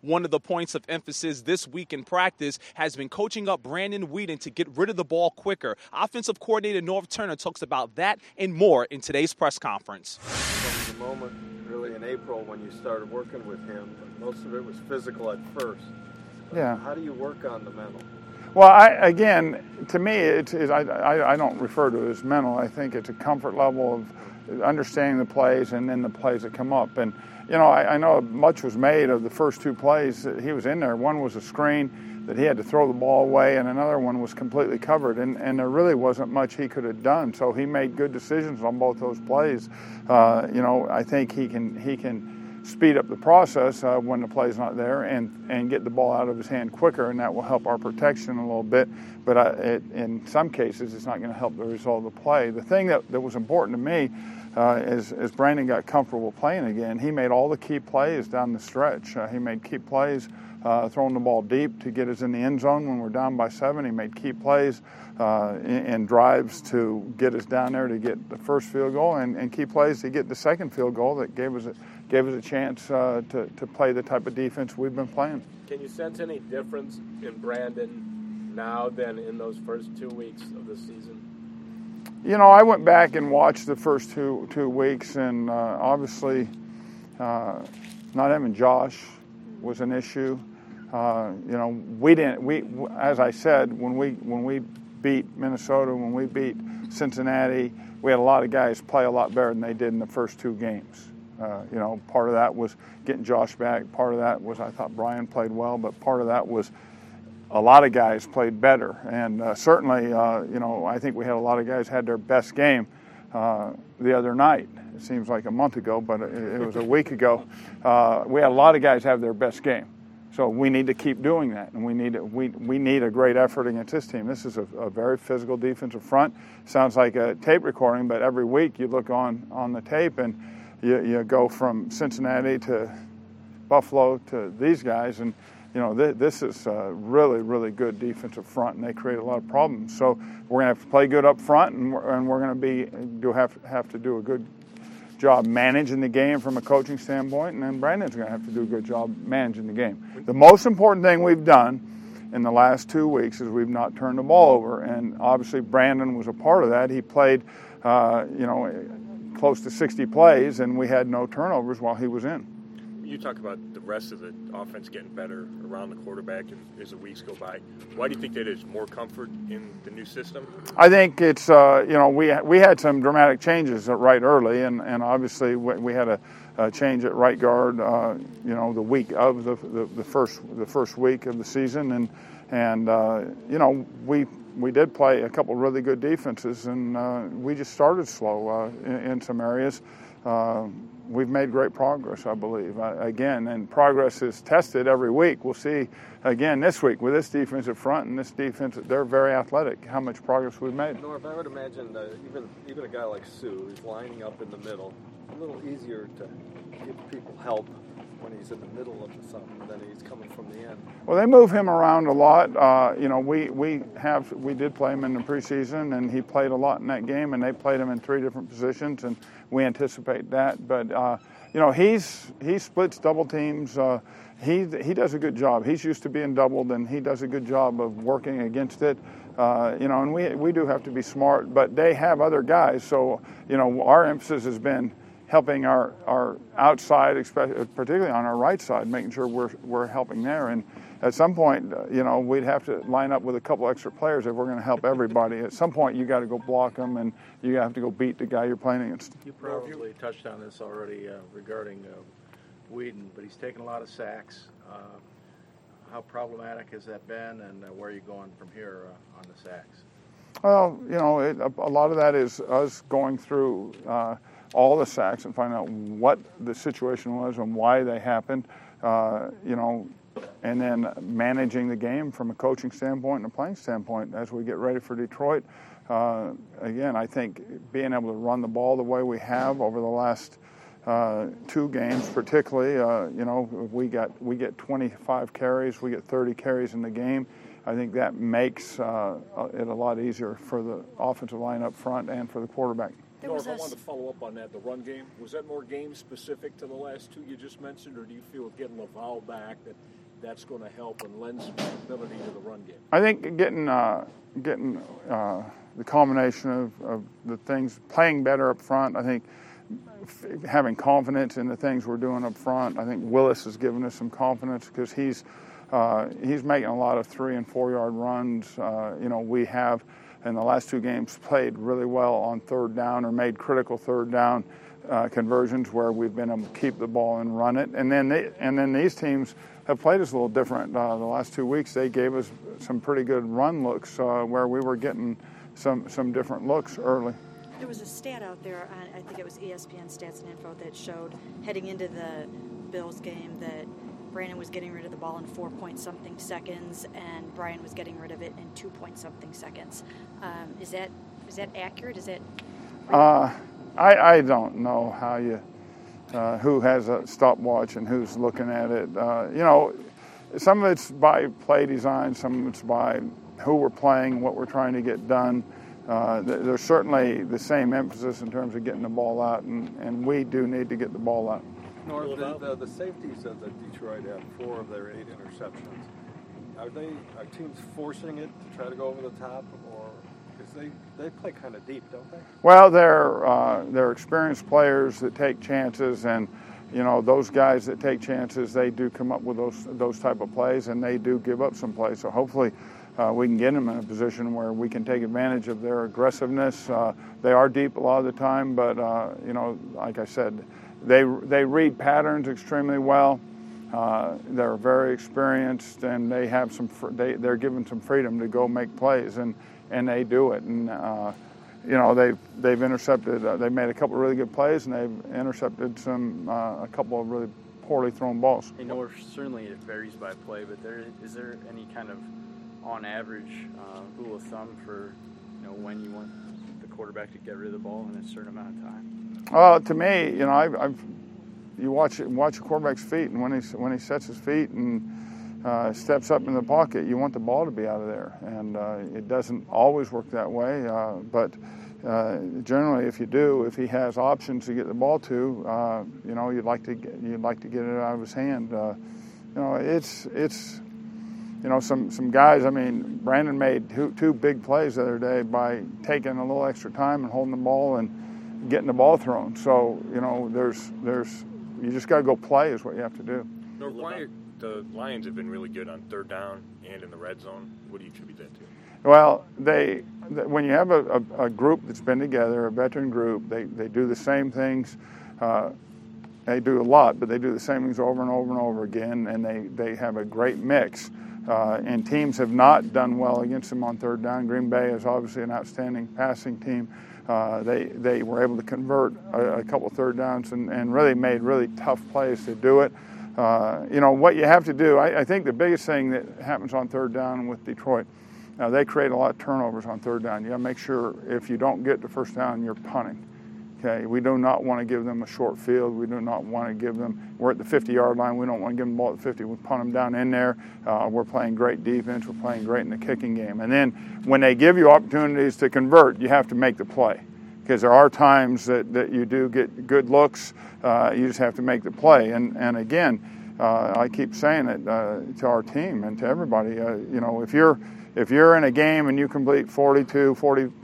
One of the points of emphasis this week in practice has been coaching up Brandon Weeden to get rid of the ball quicker. Offensive coordinator Norv Turner talks about that and more in today's press conference. From the moment, really in April, when you started working with him, most of it was physical at first. Yeah. How do you work on the mental? Well, to me, I don't refer to it as mental. I think it's a comfort level of understanding the plays and then the plays that come up. And, I know much was made of the first two plays that he was in there. One was a screen that he had to throw the ball away, and another one was completely covered. And there really wasn't much he could have done. So he made good decisions on both those plays. I think he can speed up the process when the play's not there and get the ball out of his hand quicker, and that will help our protection a little bit. But in some cases, it's not going to help the result of the play. The thing that was important to me as Brandon got comfortable playing again, he made all the key plays down the stretch. He made key plays throwing the ball deep to get us in the end zone when we're down by 7. He made key plays in drives to get us down there to get the first field goal, and key plays to get the second field goal that gave us a chance to play the type of defense we've been playing. Can you sense any difference in Brandon now than in those first 2 weeks of the season? I went back and watched the first two weeks, and obviously not having Josh was an issue. We as I said, when we beat Minnesota, when we beat Cincinnati, we had a lot of guys play a lot better than they did in the first two games. Part of that was getting Josh back. Part of that was I thought Brian played well, but part of that was a lot of guys played better. And certainly, I think we had a lot of guys had their best game the other night. It seems like a month ago, but it was a week ago. We had a lot of guys have their best game. So we need to keep doing that, and we need a great effort against this team. This is a very physical defensive front. Sounds like a tape recording, but every week you look on the tape and you go from Cincinnati to Buffalo to these guys, and this is a really, really good defensive front, and they create a lot of problems. So we're going to have to play good up front, and we're going to have to do a good job managing the game from a coaching standpoint, and then Brandon's going to have to do a good job managing the game. The most important thing we've done in the last 2 weeks is we've not turned the ball over, and obviously Brandon was a part of that. He played, close to 60 plays, and we had no turnovers while he was in. You talk about the rest of the offense getting better around the quarterback as the weeks go by. Why do you think that is? More comfort in the new system? I think it's, we had some dramatic changes right early, and obviously we had a change at right guard, the week of the first week of the season, and we did play a couple really good defenses, and we just started slow in some areas. We've made great progress, I believe. And progress is tested every week. We'll see again this week with this defensive front and this defense. They're very athletic, how much progress we've made. Norv, I would imagine even a guy like Sue, who's lining up in the middle, a little easier to give people help when he's in the middle of something than he's coming from the end. Well, they move him around a lot. We did play him in the preseason, and he played a lot in that game, and they played him in 3 different positions, and we anticipate that. But he splits double teams. He does a good job. He's used to being doubled, and he does a good job of working against it. And we do have to be smart, but they have other guys. So our emphasis has been helping our outside, particularly on our right side, making sure we're helping there. And at some point, we'd have to line up with a couple extra players if we're going to help everybody. At some point, you got to go block them, and you have to go beat the guy you're playing against. You probably touched on this already regarding Weeden, but he's taken a lot of sacks. How problematic has that been, and where are you going from here on the sacks? Well, a lot of that is us going through all the sacks and finding out what the situation was and why they happened, and then managing the game from a coaching standpoint and a playing standpoint as we get ready for Detroit. Again, I think being able to run the ball the way we have over the last 2 games, particularly, we get 25 carries, we get 30 carries in the game. I think that makes it a lot easier for the offensive line up front and for the quarterback. Norv, I wanted to follow up on that. The run game, was that more game specific to the last two you just mentioned, or do you feel with getting Laval back that's going to help and lend some stability to the run game? I think getting the combination of the things, playing better up front, I think having confidence in the things we're doing up front. I think Willis has given us some confidence because he's making a lot of 3 and 4 yard runs. We have in the last 2 games played really well on third down or made critical third down conversions where we've been able to keep the ball and run it. And then these teams have played us a little different. The last 2 weeks they gave us some pretty good run looks where we were getting some different looks early. There was a stat out there, I think it was ESPN Stats and Info, that showed heading into the Bills game that Brandon was getting rid of the ball in 4-point-something seconds, and Brian was getting rid of it in 2-point-something seconds. Is that accurate? Is that? I don't know how you who has a stopwatch and who's looking at it. Some of it's by play design, some of it's by who we're playing, what we're trying to get done. There's certainly the same emphasis in terms of getting the ball out, and we do need to get the ball out. Norv, the safeties of the Detroit have 4 of their 8 interceptions. Are teams forcing it to try to go over the top, or because they play kind of deep, don't they? Well, they're experienced players that take chances, and those guys that take chances, they do come up with those type of plays, and they do give up some plays. So hopefully we can get them in a position where we can take advantage of their aggressiveness. They are deep a lot of the time, but like I said, they read patterns extremely well. They're very experienced, and they have they're given some freedom to go make plays, and they do it. And they've intercepted. They made a couple of really good plays, and they've intercepted a couple of really poorly thrown balls. I know certainly it varies by play, but is there any kind of on average rule of thumb for when you want the quarterback to get rid of the ball in a certain amount of time? Well, to me, you watch a quarterback's feet, and when he sets his feet and steps up in the pocket, you want the ball to be out of there, and it doesn't always work that way. But generally, if he has options to get the ball to, you'd like to get it out of his hand. It's some guys. I mean, Brandon made two big plays the other day by taking a little extra time and holding the ball and getting the ball thrown. So you just got to go play is what you have to do. The Lions have been really good on third down and in the red zone. What do you attribute that to? Well, when you have a group that's been together, a veteran group, they do the same things. They do a lot, but they do the same things over and over and over again, and they have a great mix. And teams have not done well against them on third down. Green Bay is obviously an outstanding passing team. They were able to convert a couple third downs and really made really tough plays to do it. What you have to do, I think the biggest thing that happens on third down with Detroit, they create a lot of turnovers on third down. You got to make sure if you don't get the first down, you're punting. Okay, we do not want to give them a short field. We do not want to give them, we're at the 50-yard line. We don't want to give them the ball at the 50. We punt them down in there. We're playing great defense. We're playing great in the kicking game. And then when they give you opportunities to convert, you have to make the play. Because there are times that you do get good looks. You just have to make the play. And again, I keep saying it to our team and to everybody. If you're in a game and you complete 40%,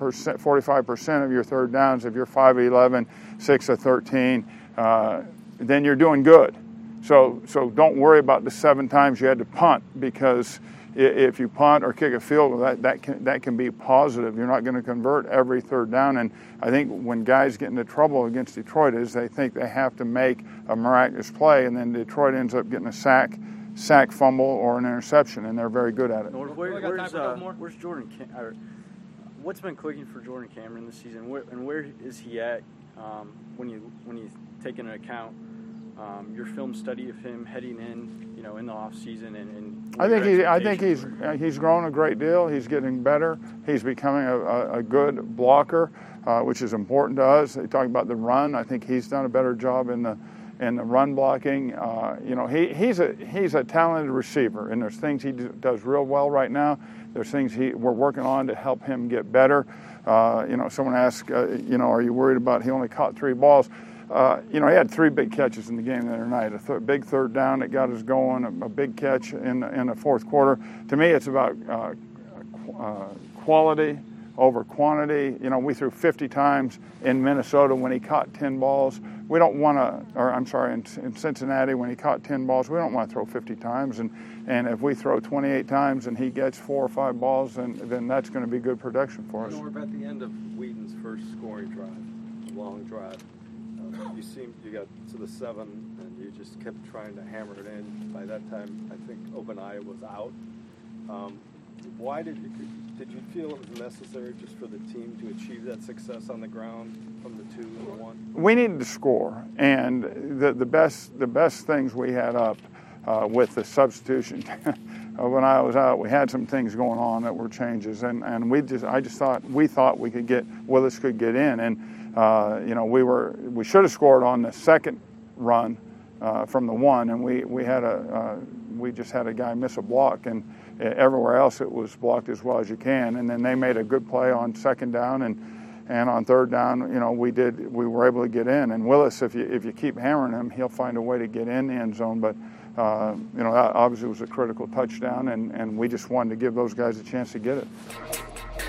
45% of your third downs, if you're 5 of 11, 6 of 13, then you're doing good. So don't worry about the 7 times you had to punt, because if you punt or kick a field goal, that can be positive. You're not going to convert every third down. And I think when guys get into trouble against Detroit is they think they have to make a miraculous play, and then Detroit ends up getting a sack, fumble, or an interception, and they're very good at it. Where's Jordan? What's been clicking for Jordan Cameron this season? Where is he at when you take into account your film study of him heading in the off season and I think he's grown a great deal. He's getting better. He's becoming a good blocker, which is important to us. They talk about the run. I think he's done a better job in the run blocking. He's a talented receiver, and there's things he does real well right now. There's things we're working on to help him get better. Someone asked, are you worried about he only caught 3 balls? He had 3 big catches in the game the other night. A big third down that got us going, a big catch in the fourth quarter. To me, it's about quality over quantity. We threw 50 times in Minnesota when he caught 10 balls. We don't want to, in Cincinnati when he caught 10 balls, we don't want to throw 50 times. And if we throw 28 times and he gets 4 or 5 balls, then that's going to be good production for us. We're at the end of Wheaton's first scoring drive, long drive. You got to the 7, and you just kept trying to hammer it in. By that time, I think Ogbonnaya was out. Why did you feel it was necessary just for the team to achieve that success on the ground from the 2 and the 1? We needed to score, and the best things we had up with the substitution. When I was out, we had some things going on that were changes, and we thought we could get Willis could get in, and we should have scored on the second run from the 1, and we just had a guy miss a block, and everywhere else it was blocked as well as you can, and then they made a good play on second down, and on third down, we were able to get in. And Willis, if you keep hammering him, he'll find a way to get in the end zone. But that obviously was a critical touchdown, and we just wanted to give those guys a chance to get it.